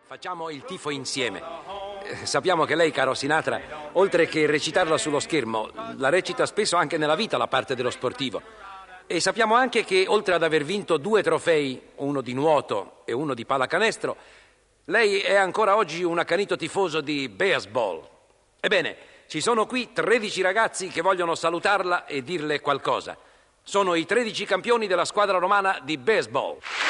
Facciamo il tifo insieme. Sappiamo che lei, caro Sinatra, oltre che recitarla sullo schermo, la recita spesso anche nella vita la parte dello sportivo. E sappiamo anche che, oltre ad aver vinto 2 trofei, uno di nuoto e uno di pallacanestro, lei è ancora oggi un accanito tifoso di baseball. Ebbene, ci sono qui 13 ragazzi che vogliono salutarla e dirle qualcosa. Sono i 13 campioni della squadra romana di baseball.